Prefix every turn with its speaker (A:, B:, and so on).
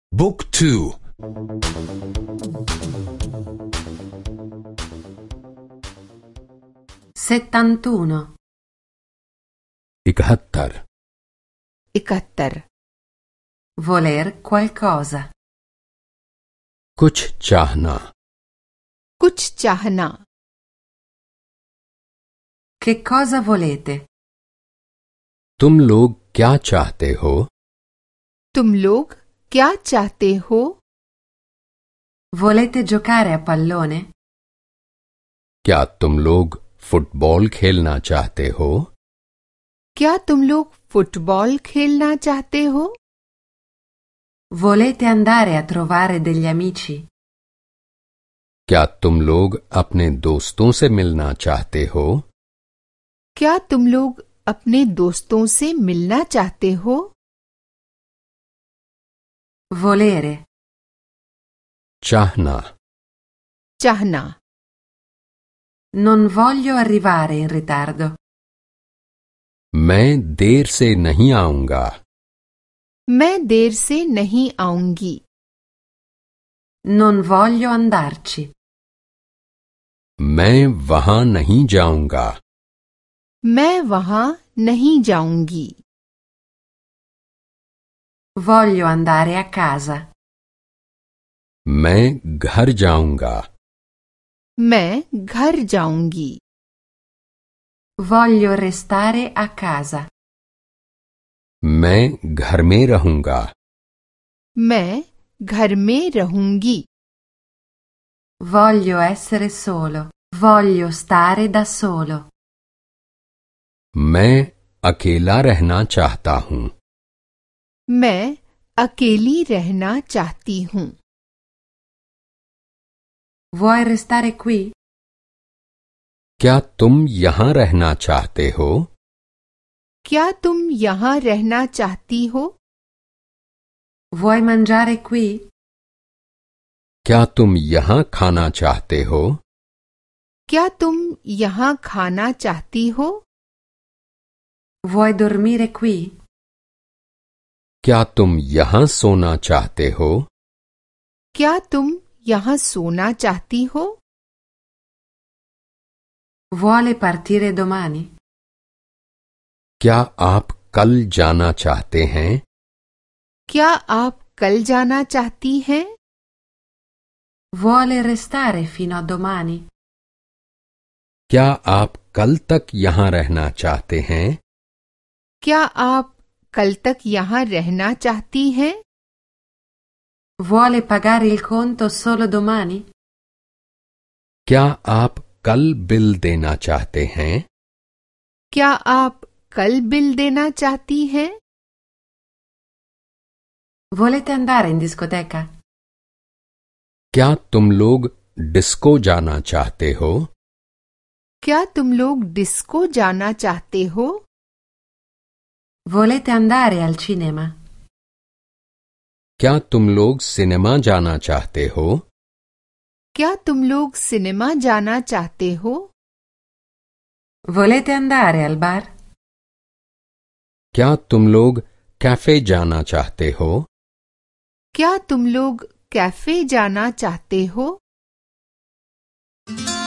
A: บุ๊กทู
B: 71
A: 71
B: voler qualcosa
A: कुछ चाहना
B: che cosa volete
A: तुम लोग क्या चाहते हो
B: volete giocare a pallone
A: क्या तुम लोग फुटबॉल खेलना चाहते हो
B: volete andare a trovare degli amici
A: क्या तुम लोग अपने दोस्तों से मिलना चाहते हो
B: volere
A: चाहना
B: non voglio arrivare in ritardo
A: मैं देर से नहीं आऊंगा
B: non voglio andarci
A: मैं वहां नहीं जाऊंगा
B: voglio andare a casa
A: मैं घर जाऊंगा
B: voglio restare a casa
A: मैं घर में रहूंगा
B: voglio essere solo voglio stare da solo
A: मैं अकेला रहना चाहता हूँ
B: vuoi restare qui
A: क्या तुम यहाँ रहना चाहते हो
B: vuoi mangiare qui
A: क्या तुम यहाँ खाना चाहते हो
B: vuoi dormire qui
A: क्या तुम यहाँ सोना चाहते हो
B: vuole partire domani
A: क्या आप कल जाना चाहते हैं
B: vuole restare fino a domani
A: क्या आप कल तक यहाँ रहना चाहती हैं
B: vuole pagare il conto solo domani
A: क्या आप कल बिल देना चाहती हैं
B: volete andare in discoteca
A: क्या तुम लोग डिस्को जाना चाहते हो
B: volete andare al cinema
A: क्या तुम लोग सिनेमा जाना चाहते हो
B: volete andare al bar
A: क्या तुम लोग कैफे जाना चाहते हो